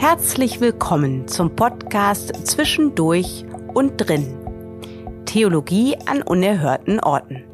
Herzlich willkommen zum Podcast Zwischendurch und Drin. Theologie an unerhörten Orten.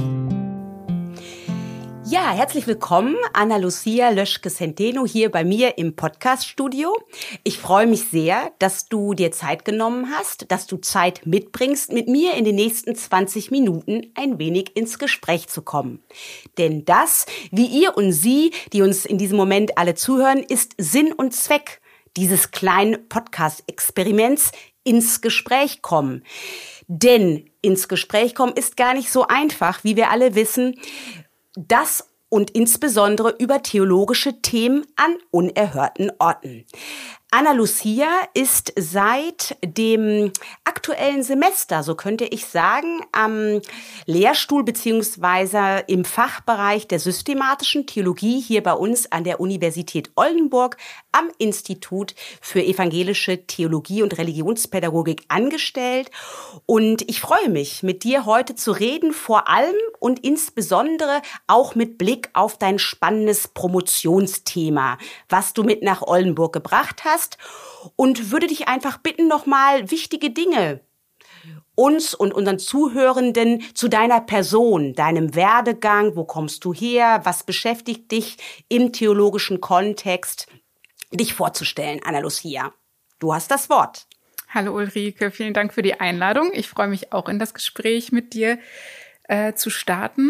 Ja, herzlich willkommen, Ana Lucia Löschke-Centeno hier bei mir im Podcast-Studio. Ich freue mich sehr, dass du dir Zeit genommen hast, dass du Zeit mitbringst, mit mir in den nächsten 20 Minuten ein wenig ins Gespräch zu kommen. Denn das, wie ihr und sie, die uns in diesem Moment alle zuhören, ist Sinn und Zweck dieses kleinen Podcast-Experiments, ins Gespräch kommen. Denn ins Gespräch kommen ist gar nicht so einfach, wie wir alle wissen. Das und insbesondere über theologische Themen an unerhörten Orten. Ana Lucia ist seit dem aktuellen Semester, so könnte ich sagen, am Lehrstuhl bzw. im Fachbereich der systematischen Theologie hier bei uns an der Universität Oldenburg am Institut für evangelische Theologie und Religionspädagogik angestellt. Und ich freue mich, mit dir heute zu reden, vor allem und insbesondere auch mit Blick auf dein spannendes Promotionsthema, was du mit nach Oldenburg gebracht hast. Und würde dich einfach bitten, nochmal wichtige Dinge uns und unseren Zuhörenden zu deiner Person, deinem Werdegang, wo kommst du her, was beschäftigt dich im theologischen Kontext, dich vorzustellen, Ana Lucia. Du hast das Wort. Hallo Ulrike, vielen Dank für die Einladung. Ich freue mich auch in das Gespräch mit dir zu starten.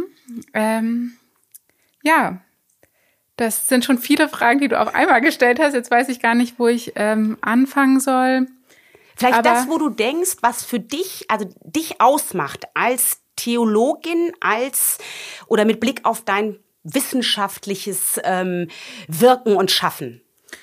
Das sind schon viele Fragen, die du auf einmal gestellt hast. Jetzt weiß ich gar nicht, wo ich anfangen soll. Vielleicht das, wo du denkst, was für dich, also dich ausmacht als Theologin, oder mit Blick auf dein wissenschaftliches Wirken und Schaffen.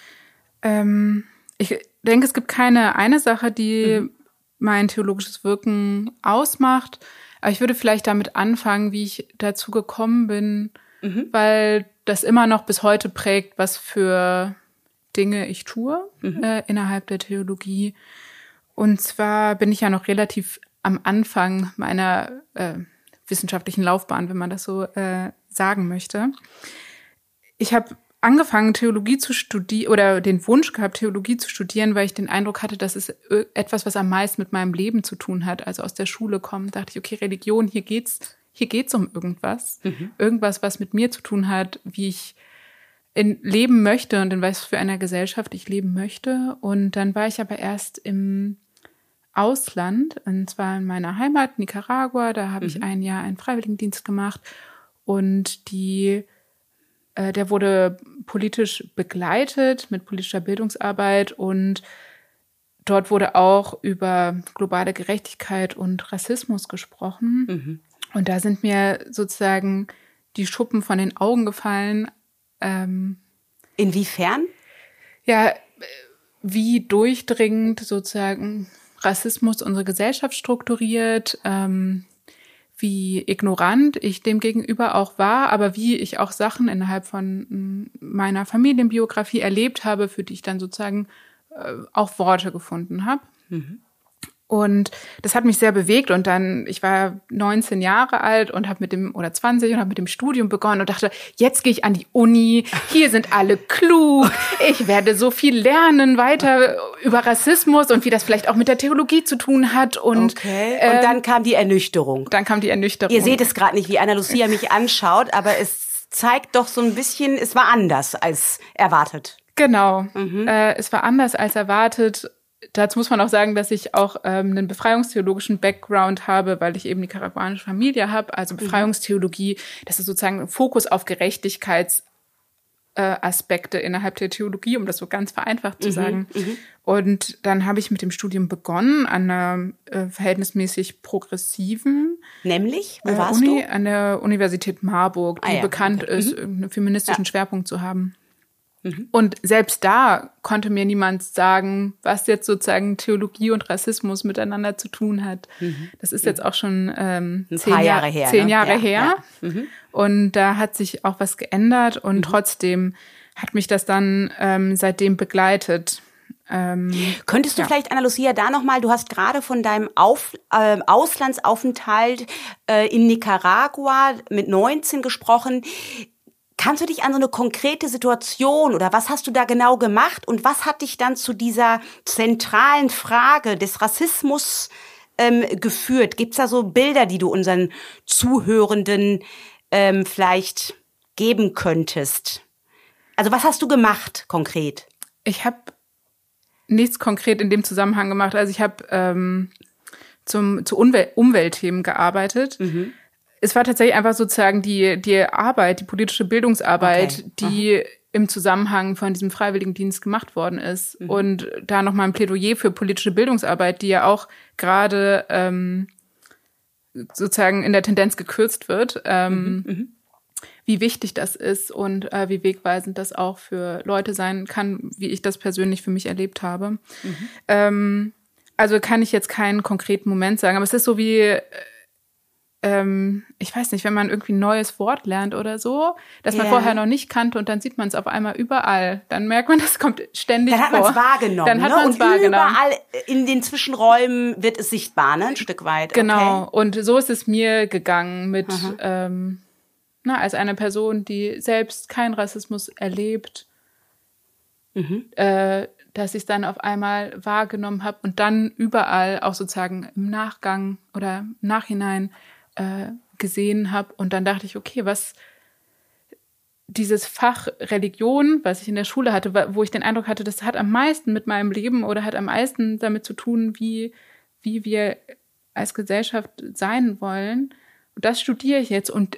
Ich denke, es gibt keine eine Sache, die mein theologisches Wirken ausmacht. Aber ich würde vielleicht damit anfangen, wie ich dazu gekommen bin, weil das immer noch bis heute prägt, was für Dinge ich tue innerhalb der Theologie. Und zwar bin ich ja noch relativ am Anfang meiner wissenschaftlichen Laufbahn, wenn man das so sagen möchte. Ich habe angefangen, Theologie zu studieren oder den Wunsch gehabt, Theologie zu studieren, weil ich den Eindruck hatte, das ist etwas, was am meisten mit meinem Leben zu tun hat. Also aus der Schule kommen, dachte ich, okay, Religion, hier geht's um irgendwas. Irgendwas, was mit mir zu tun hat, wie ich leben möchte und in was für einer Gesellschaft ich leben möchte. Und dann war ich aber erst im Ausland, und zwar in meiner Heimat, Nicaragua. Da habe ich ein Jahr einen Freiwilligendienst gemacht. Und der wurde politisch begleitet mit politischer Bildungsarbeit. Und dort wurde auch über globale Gerechtigkeit und Rassismus gesprochen. Und da sind mir sozusagen die Schuppen von den Augen gefallen. Inwiefern? Ja, wie durchdringend sozusagen Rassismus unsere Gesellschaft strukturiert, wie ignorant ich dem gegenüber auch war, aber wie ich auch Sachen innerhalb von meiner Familienbiografie erlebt habe, für die ich dann sozusagen auch Worte gefunden habe. Und das hat mich sehr bewegt und dann, ich war 19 Jahre alt und habe oder 20 und habe mit dem Studium begonnen und dachte, jetzt gehe ich an die Uni, hier sind alle klug, ich werde so viel lernen weiter über Rassismus und wie das vielleicht auch mit der Theologie zu tun hat. Und, okay. Und dann kam die Ernüchterung. Ihr seht es gerade nicht, wie Ana Lucia mich anschaut, aber es zeigt doch so ein bisschen, es war anders als erwartet. Genau, es war anders als erwartet. Dazu muss man auch sagen, dass ich auch einen befreiungstheologischen Background habe, weil ich eben nicaraguanische Familie habe. Also Befreiungstheologie, das ist sozusagen ein Fokus auf Gerechtigkeitsaspekte innerhalb der Theologie, um das so ganz vereinfacht zu sagen. Und dann habe ich mit dem Studium begonnen an einer verhältnismäßig progressiven Nämlich? Wo warst du? An der Universität Marburg, die bekannt ist, einen feministischen Schwerpunkt zu haben. Und selbst da konnte mir niemand sagen, was jetzt sozusagen Theologie und Rassismus miteinander zu tun hat. Das ist jetzt auch schon 10 Jahre her. Und da hat sich auch was geändert und trotzdem hat mich das dann seitdem begleitet. Könntest du vielleicht, Ana Lucia, da nochmal, du hast gerade von deinem Auslandsaufenthalt in Nicaragua mit 19 gesprochen. kannst du dich an so eine konkrete Situation oder was hast du da genau gemacht und was hat dich dann zu dieser zentralen Frage des Rassismus geführt? Gibt's da so Bilder, die du unseren Zuhörenden vielleicht geben könntest? Also was hast du gemacht konkret? Ich habe nichts konkret in dem Zusammenhang gemacht. Also ich habe zu Umweltthemen gearbeitet. Mhm. Es war tatsächlich einfach sozusagen die Arbeit, die politische Bildungsarbeit, die im Zusammenhang von diesem Freiwilligendienst gemacht worden ist. Mhm. Und da nochmal ein Plädoyer für politische Bildungsarbeit, die ja auch gerade sozusagen in der Tendenz gekürzt wird, wie wichtig das ist und wie wegweisend das auch für Leute sein kann, wie ich das persönlich für mich erlebt habe. Mhm. Also kann ich jetzt keinen konkreten Moment sagen, aber es ist so wie ich weiß nicht, wenn man irgendwie ein neues Wort lernt oder so, das man vorher noch nicht kannte und dann sieht man es auf einmal überall. Dann merkt man, das kommt ständig vor. Dann hat man es wahrgenommen. Dann hat man es wahrgenommen. Überall in den Zwischenräumen wird es sichtbar, ne? Ein Stück weit. Genau. Okay. Und so ist es mir gegangen mit, als eine Person, die selbst keinen Rassismus erlebt, dass ich es dann auf einmal wahrgenommen habe und dann überall auch sozusagen im Nachgang oder im Nachhinein gesehen habe. Und dann dachte ich, okay, was dieses Fach Religion, was ich in der Schule hatte, wo ich den Eindruck hatte, das hat am meisten mit meinem Leben oder hat am meisten damit zu tun, wie wir als Gesellschaft sein wollen. Und das studiere ich jetzt. Und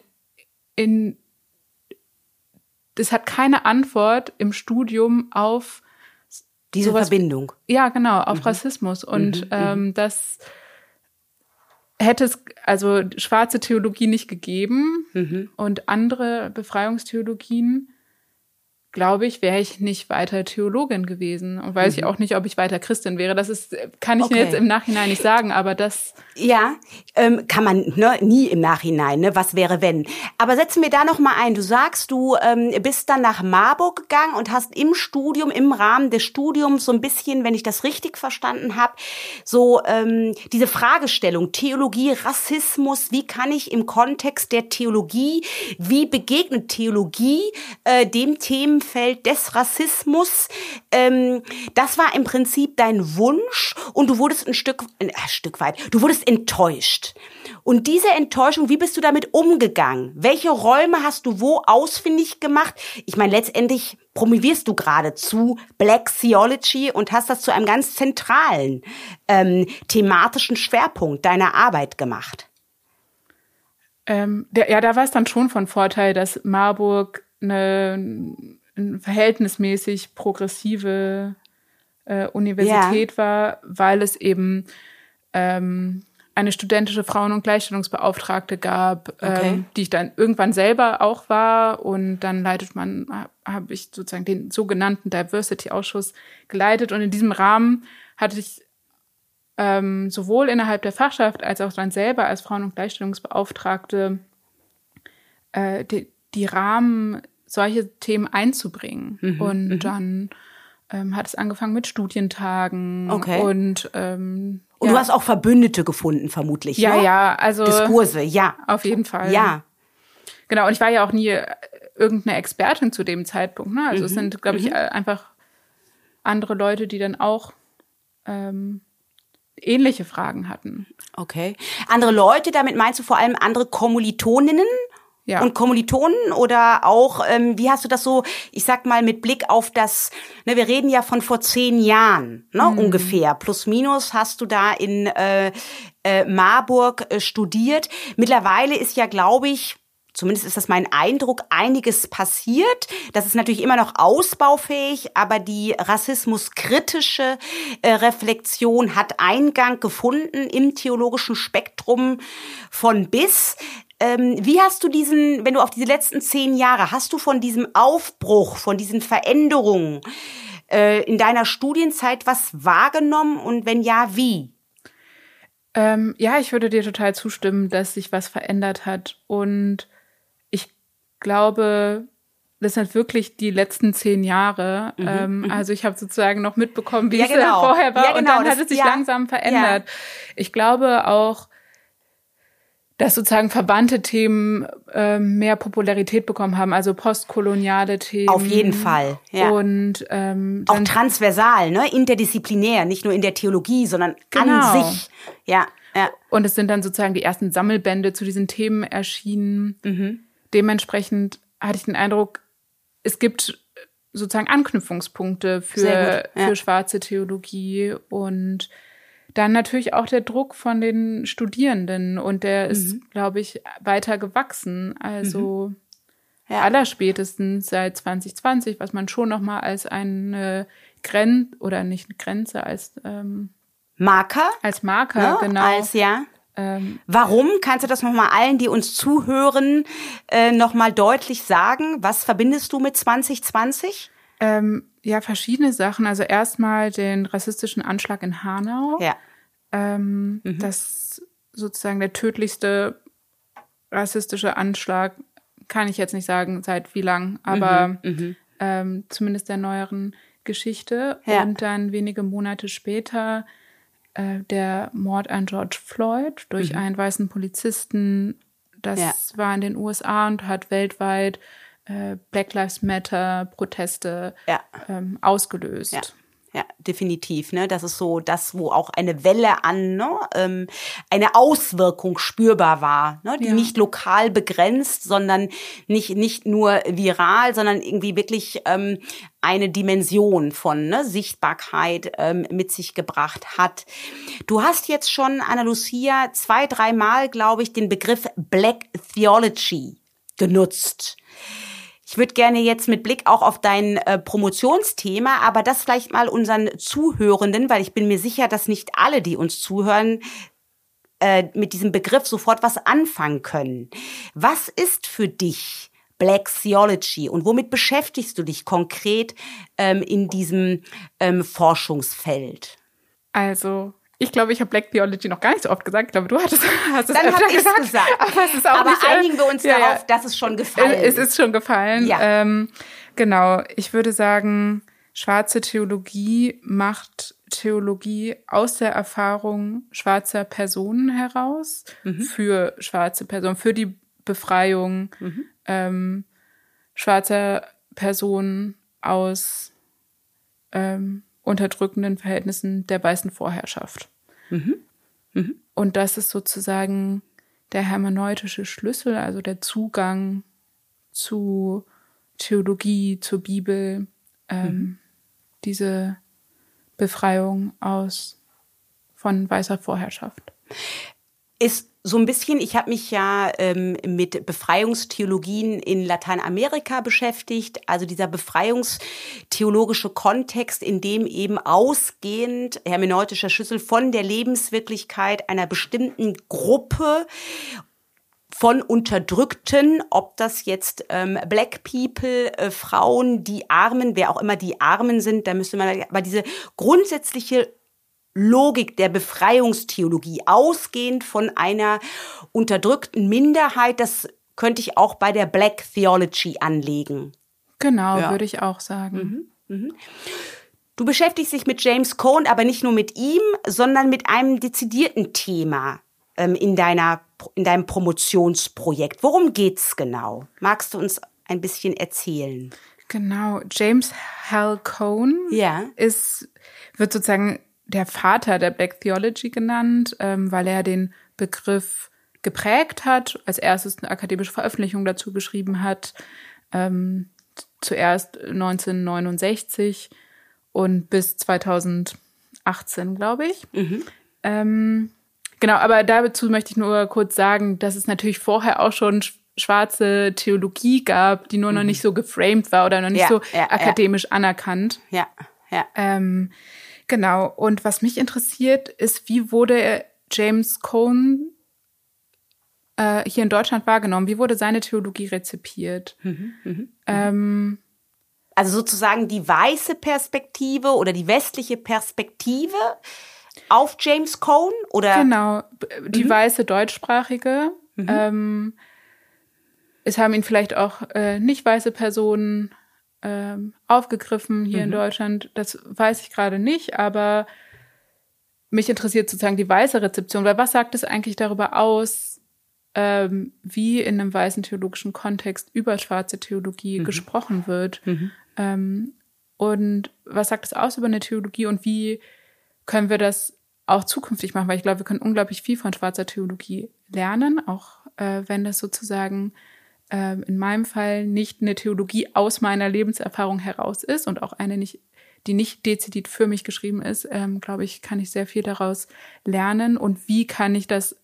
das hat keine Antwort im Studium auf diese Verbindung. Ja, genau, auf Rassismus. Und das hätte es also schwarze Theologie nicht gegeben und andere Befreiungstheologien, glaube ich, wäre ich nicht weiter Theologin gewesen und weiß ich auch nicht, ob ich weiter Christin wäre. Das kann ich mir jetzt im Nachhinein nicht sagen, aber das... Ja, kann man nie im Nachhinein, ne? Was wäre, wenn. Aber setzen wir da noch mal ein. Du sagst, du bist dann nach Marburg gegangen und hast im Rahmen des Studiums so ein bisschen, wenn ich das richtig verstanden habe, so diese Fragestellung Theologie, Rassismus, wie kann ich im Kontext der Theologie, wie begegnet Theologie dem Themenfeld des Rassismus? Das war im Prinzip dein Wunsch und du wurdest ein Stück weit, du wurdest enttäuscht. Und diese Enttäuschung, wie bist du damit umgegangen? Welche Räume hast du wo ausfindig gemacht? Ich meine, letztendlich promovierst du gerade zu Black Theology und hast das zu einem ganz zentralen thematischen Schwerpunkt deiner Arbeit gemacht. Da war es dann schon von Vorteil, dass Marburg eine verhältnismäßig progressive Universität war, weil es eben eine studentische Frauen- und Gleichstellungsbeauftragte gab, die ich dann irgendwann selber auch war. Und dann habe ich sozusagen den sogenannten Diversity-Ausschuss geleitet. Und in diesem Rahmen hatte ich sowohl innerhalb der Fachschaft als auch dann selber als Frauen- und Gleichstellungsbeauftragte die Rahmen, solche Themen einzubringen. Und dann hat es angefangen mit Studientagen und und du hast auch Verbündete gefunden, vermutlich. Ja, ne? ja, also Diskurse, ja. Auf jeden Fall. Ja. Genau, und ich war ja auch nie irgendeine Expertin zu dem Zeitpunkt. Ne? Also es sind, glaube ich, einfach andere Leute, die dann auch ähnliche Fragen hatten. Okay. Andere Leute, damit meinst du vor allem andere Kommilitoninnen? Ja. Und Kommilitonen oder auch, wie hast du das so, ich sag mal, mit Blick auf das, ne, wir reden ja von vor 10 Jahren, ne, ungefähr, plus minus hast du da in Marburg studiert. Mittlerweile ist ja, glaube ich, zumindest ist das mein Eindruck, einiges passiert. Das ist natürlich immer noch ausbaufähig, aber die rassismuskritische Reflexion hat Eingang gefunden im theologischen Spektrum von bis. Wie hast du wenn du auf diese letzten 10 Jahre, hast du von diesem Aufbruch, von diesen Veränderungen in deiner Studienzeit was wahrgenommen und wenn ja, wie? Ja, ich würde dir total zustimmen, dass sich was verändert hat und ich glaube, das sind wirklich die letzten 10 Jahre. Also ich habe sozusagen noch mitbekommen, wie es vorher war und dann hat es sich langsam verändert. Ja. Ich glaube auch, dass sozusagen verwandte Themen mehr Popularität bekommen haben, also postkoloniale Themen. Auf jeden Fall, ja. Und auch transversal, ne, interdisziplinär, nicht nur in der Theologie, sondern an sich. Ja, ja. Und es sind dann sozusagen die ersten Sammelbände zu diesen Themen erschienen. Dementsprechend hatte ich den Eindruck, es gibt sozusagen Anknüpfungspunkte für schwarze Theologie und dann natürlich auch der Druck von den Studierenden und der ist, glaube ich, weiter gewachsen. Also allerspätestens seit 2020, was man schon nochmal als eine Grenze, oder nicht eine Grenze, als Marker? Als Marker, ja, genau. Warum? Kannst du das nochmal allen, die uns zuhören, nochmal deutlich sagen? Was verbindest du mit 2020? Ja, verschiedene Sachen. Also erstmal den rassistischen Anschlag in Hanau. Ja. Das sozusagen der tödlichste rassistische Anschlag, kann ich jetzt nicht sagen, seit wie lang, aber zumindest der neueren Geschichte. Ja. Und dann wenige Monate später der Mord an George Floyd durch einen weißen Polizisten. Das war in den USA und hat weltweit Black Lives Matter Proteste ausgelöst. Ja, definitiv. Ne? Das ist so das, wo auch eine Welle an, ne? Eine Auswirkung spürbar war, ne? Die nicht lokal begrenzt, sondern nicht nur viral, sondern irgendwie wirklich eine Dimension von Sichtbarkeit mit sich gebracht hat. Du hast jetzt schon, Ana-Lucia, 2-3 Mal, glaube ich, den Begriff Black Theology genutzt. Ich würde gerne jetzt mit Blick auch auf dein Promotionsthema, aber das vielleicht mal unseren Zuhörenden, weil ich bin mir sicher, dass nicht alle, die uns zuhören, mit diesem Begriff sofort was anfangen können. Was ist für dich Black Theology und womit beschäftigst du dich konkret in diesem Forschungsfeld? Also ich glaube, ich habe Black Theology noch gar nicht so oft gesagt. Ich glaube, du hast es dann öfter gesagt. Aber, es ist auch nicht, einigen wir uns darauf, dass es schon gefallen ist. Es ist schon gefallen. Ja. Genau. Ich würde sagen, schwarze Theologie macht Theologie aus der Erfahrung schwarzer Personen heraus, für schwarze Personen, für die Befreiung schwarzer Personen aus unterdrückenden Verhältnissen der weißen Vorherrschaft. Und das ist sozusagen der hermeneutische Schlüssel, also der Zugang zu Theologie, zur Bibel, diese Befreiung von weißer Vorherrschaft. Ist so ein bisschen, ich habe mich ja mit Befreiungstheologien in Lateinamerika beschäftigt, also dieser befreiungstheologische Kontext, in dem eben ausgehend hermeneutischer Schlüssel von der Lebenswirklichkeit einer bestimmten Gruppe von Unterdrückten, ob das jetzt Black People, Frauen, die Armen, wer auch immer die Armen sind, da müsste man aber diese grundsätzliche Logik der Befreiungstheologie, ausgehend von einer unterdrückten Minderheit, das könnte ich auch bei der Black Theology anlegen. Genau, würde ich auch sagen. Du beschäftigst dich mit James Cone, aber nicht nur mit ihm, sondern mit einem dezidierten Thema in deinem Promotionsprojekt. Worum geht's genau? Magst du uns ein bisschen erzählen? Genau, James Hal Cone wird sozusagen der Vater der Black Theology genannt, weil er den Begriff geprägt hat, als erstes eine akademische Veröffentlichung dazu geschrieben hat, zuerst 1969 und bis 2018, glaube ich. Genau, aber dazu möchte ich nur kurz sagen, dass es natürlich vorher auch schon schwarze Theologie gab, die nur noch nicht so geframed war oder noch nicht so akademisch anerkannt. Genau, und was mich interessiert, ist, wie wurde James Cone hier in Deutschland wahrgenommen? Wie wurde seine Theologie rezipiert? Also sozusagen die weiße Perspektive oder die westliche Perspektive auf James Cone? Oder? Genau, die weiße deutschsprachige. Es haben ihn vielleicht auch nicht weiße Personen aufgegriffen hier in Deutschland. Das weiß ich gerade nicht, aber mich interessiert sozusagen die weiße Rezeption, weil was sagt es eigentlich darüber aus, wie in einem weißen theologischen Kontext über schwarze Theologie gesprochen wird. Und was sagt das aus über eine Theologie und wie können wir das auch zukünftig machen? Weil ich glaube, wir können unglaublich viel von schwarzer Theologie lernen, auch wenn das sozusagen in meinem Fall nicht eine Theologie aus meiner Lebenserfahrung heraus ist und auch eine die nicht dezidiert für mich geschrieben ist, glaube ich, kann ich sehr viel daraus lernen. Und wie kann ich das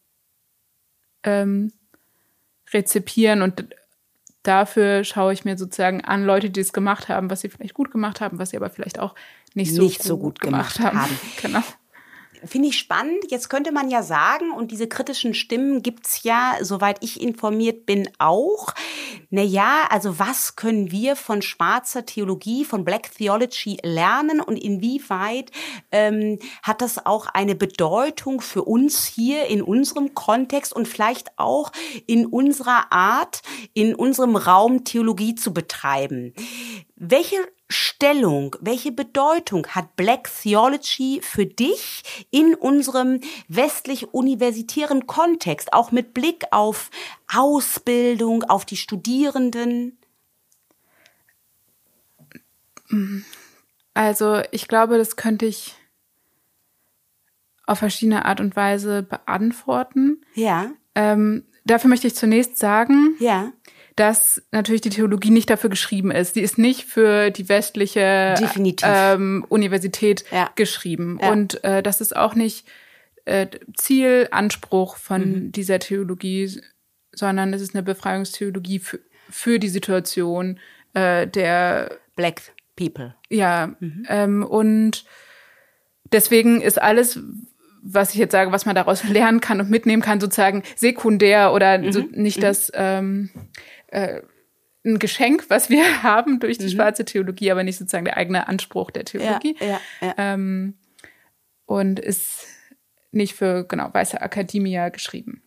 rezipieren? Und dafür schaue ich mir sozusagen an Leute, die es gemacht haben, was sie vielleicht gut gemacht haben, was sie aber vielleicht auch nicht so gut gemacht haben. Genau. Finde ich spannend. Jetzt könnte man ja sagen, und diese kritischen Stimmen gibt's ja, soweit ich informiert bin, auch. Naja, also was können wir von schwarzer Theologie, von Black Theology lernen und inwieweit hat das auch eine Bedeutung für uns hier in unserem Kontext und vielleicht auch in unserer Art, in unserem Raum Theologie zu betreiben? Welche Stellung, welche Bedeutung hat Black Theology für dich in unserem westlich-universitären Kontext, auch mit Blick auf Ausbildung, auf die Studierenden? Also ich glaube, das könnte ich auf verschiedene Art und Weise beantworten. Ja. Dafür möchte ich zunächst sagen, ja, dass natürlich die Theologie nicht dafür geschrieben ist. Sie ist nicht für die westliche Universität geschrieben. Ja. Und das ist auch nicht Ziel, Anspruch von dieser Theologie, sondern es ist eine Befreiungstheologie für die Situation der Black People. Ja, und deswegen ist alles, was ich jetzt sage, was man daraus lernen kann und mitnehmen kann, sozusagen sekundär oder so nicht das ein Geschenk, was wir haben durch die schwarze Theologie, aber nicht sozusagen der eigene Anspruch der Theologie. Ja. Und ist nicht für weiße Academia geschrieben.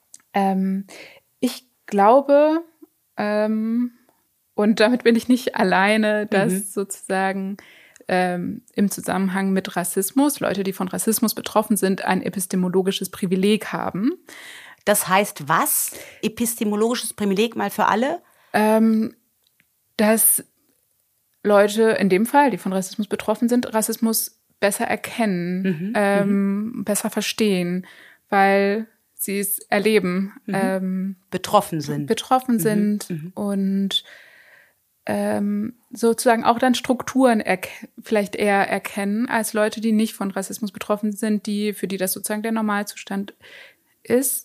Ich glaube, und damit bin ich nicht alleine, dass sozusagen im Zusammenhang mit Rassismus, Leute, die von Rassismus betroffen sind, ein epistemologisches Privileg haben. Das heißt was? Epistemologisches Privileg mal für alle? Dass Leute in dem Fall, die von Rassismus betroffen sind, Rassismus besser erkennen, besser verstehen, weil sie es erleben. Betroffen sind. Und sozusagen auch dann Strukturen vielleicht eher erkennen als Leute, die nicht von Rassismus betroffen sind, für die das sozusagen der Normalzustand ist.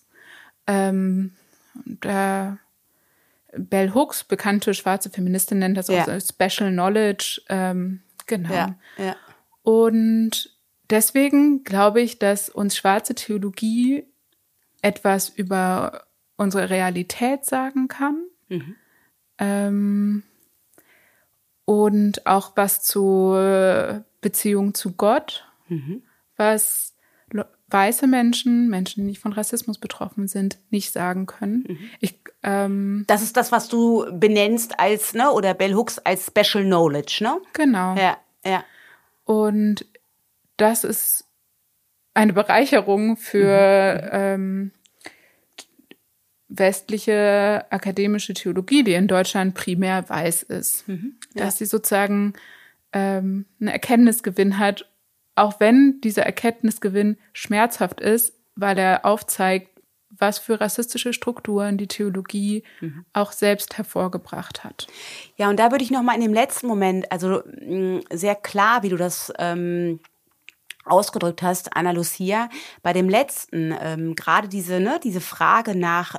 Bell Hooks, bekannte schwarze Feministin, nennt das auch so Special Knowledge. Genau. Ja. Und deswegen glaube ich, dass uns schwarze Theologie etwas über unsere Realität sagen kann. Und auch was zur Beziehung zu Gott, was weiße Menschen, die nicht von Rassismus betroffen sind, nicht sagen können. Das ist das, was du benennst als, oder Bell Hooks als Special Knowledge, ne? Genau. Ja. Und das ist eine Bereicherung für westliche akademische Theologie, die in Deutschland primär weiß ist. Dass sie sozusagen einen Erkenntnisgewinn hat, auch wenn dieser Erkenntnisgewinn schmerzhaft ist, weil er aufzeigt, was für rassistische Strukturen die Theologie auch selbst hervorgebracht hat. Ja, und da würde ich noch mal in dem letzten Moment, also sehr klar, wie du das ausgedrückt hast, Ana Lucia, bei dem letzten, gerade diese Frage nach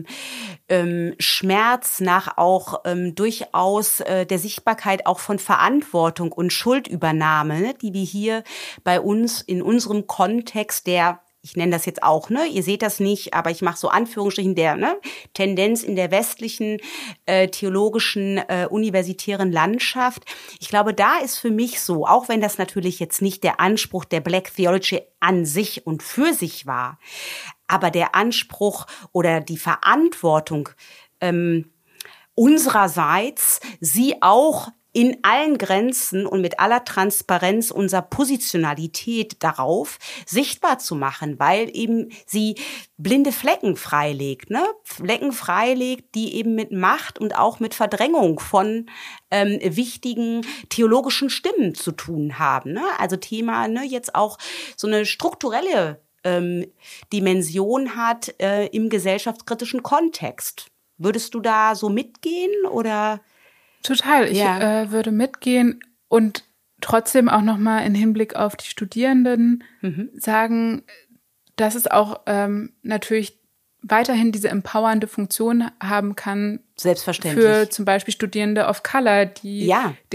Schmerz, nach auch durchaus der Sichtbarkeit auch von Verantwortung und Schuldübernahme, die wir hier bei uns in unserem Kontext ich nenne das jetzt auch, ihr seht das nicht, aber ich mache so Anführungsstrichen Tendenz in der westlichen theologischen universitären Landschaft. Ich glaube, da ist für mich so, auch wenn das natürlich jetzt nicht der Anspruch der Black Theology an sich und für sich war, aber der Anspruch oder die Verantwortung unsererseits, sie auch in allen Grenzen und mit aller Transparenz unserer Positionalität darauf sichtbar zu machen, weil eben sie blinde Flecken freilegt, ne? Flecken freilegt, die eben mit Macht und auch mit Verdrängung von wichtigen theologischen Stimmen zu tun haben, ne? Also Thema, ne, jetzt auch so eine strukturelle Dimension hat im gesellschaftskritischen Kontext. Würdest du da so mitgehen oder? Total, ich würde mitgehen und trotzdem auch nochmal in Hinblick auf die Studierenden sagen, dass es auch natürlich weiterhin diese empowernde Funktion haben kann. Selbstverständlich. Für zum Beispiel Studierende of Color, die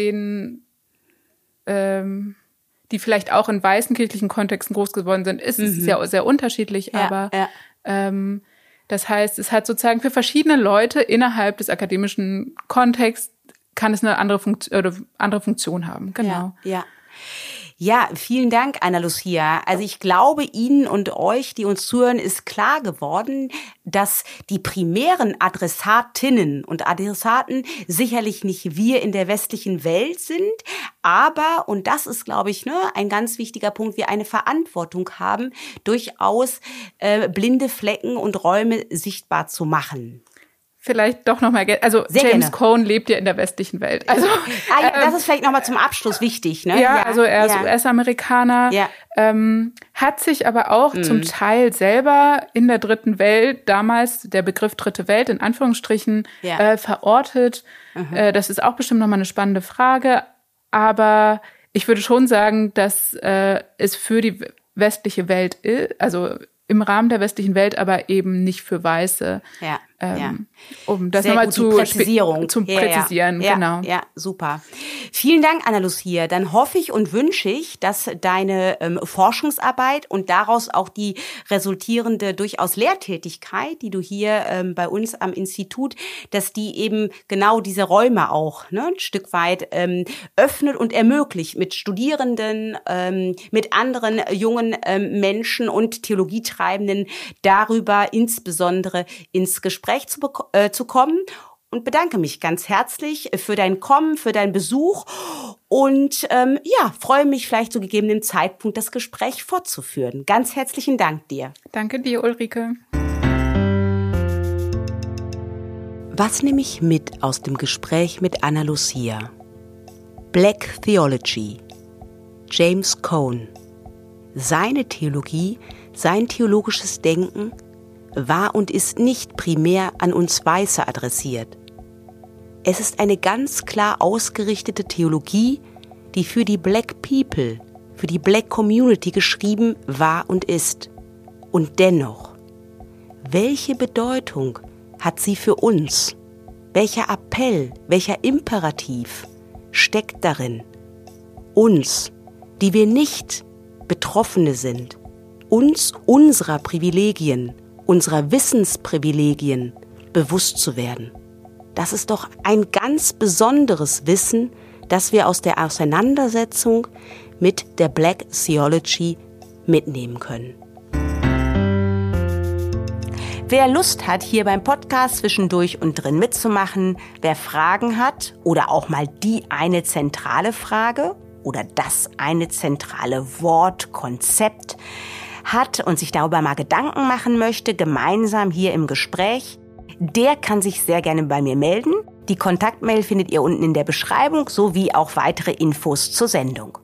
die vielleicht auch in weißen kirchlichen Kontexten groß geworden sind. Es ist ja sehr unterschiedlich, aber das heißt, es hat sozusagen für verschiedene Leute innerhalb des akademischen Kontexts kann es eine andere Funktion haben. Genau. Ja, vielen Dank, Ana-Lucia. Also ich glaube, Ihnen und euch, die uns zuhören, ist klar geworden, dass die primären Adressatinnen und Adressaten sicherlich nicht wir in der westlichen Welt sind, aber, und das ist, glaube ich, ein ganz wichtiger Punkt, wir eine Verantwortung haben, durchaus blinde Flecken und Räume sichtbar zu machen. Vielleicht doch nochmal, also sehr James Cone lebt ja in der westlichen Welt. Also das ist vielleicht nochmal zum Abschluss wichtig, ne? Ja, also er ist US-Amerikaner, hat sich aber auch zum Teil selber in der dritten Welt, damals der Begriff dritte Welt in Anführungsstrichen, verortet. Das ist auch bestimmt nochmal eine spannende Frage, aber ich würde schon sagen, dass es für die westliche Welt ist, also im Rahmen der westlichen Welt, aber eben nicht für Weiße. Um das nochmal zu präzisieren. Genau. Ja, super. Vielen Dank, Ana-Lucia. Dann hoffe ich und wünsche ich, dass deine Forschungsarbeit und daraus auch die resultierende durchaus Lehrtätigkeit, die du hier bei uns am Institut, dass die eben genau diese Räume auch ein Stück weit öffnet und ermöglicht, mit Studierenden, mit anderen jungen Menschen und Theologietreibenden darüber insbesondere ins Gespräch zu kommen und bedanke mich ganz herzlich für dein Kommen, für deinen Besuch und freue mich vielleicht zu gegebenem Zeitpunkt das Gespräch fortzuführen. Ganz herzlichen Dank dir. Danke dir, Ulrike. Was nehme ich mit aus dem Gespräch mit Ana-Lucia? Black Theology, James Cone. Seine Theologie, sein theologisches Denken war und ist nicht primär an uns Weiße adressiert. Es ist eine ganz klar ausgerichtete Theologie, die für die Black People, für die Black Community geschrieben war und ist. Und dennoch, welche Bedeutung hat sie für uns? Welcher Appell, welcher Imperativ steckt darin? Uns, die wir nicht Betroffene sind, uns unserer Privilegien, unserer Wissensprivilegien bewusst zu werden. Das ist doch ein ganz besonderes Wissen, das wir aus der Auseinandersetzung mit der Black Theology mitnehmen können. Wer Lust hat, hier beim Podcast zwischendurch und drin mitzumachen, wer Fragen hat oder auch mal die eine zentrale Frage oder das eine zentrale Wort, Konzept hat und sich darüber mal Gedanken machen möchte, gemeinsam hier im Gespräch, der kann sich sehr gerne bei mir melden. Die Kontaktmail findet ihr unten in der Beschreibung sowie auch weitere Infos zur Sendung.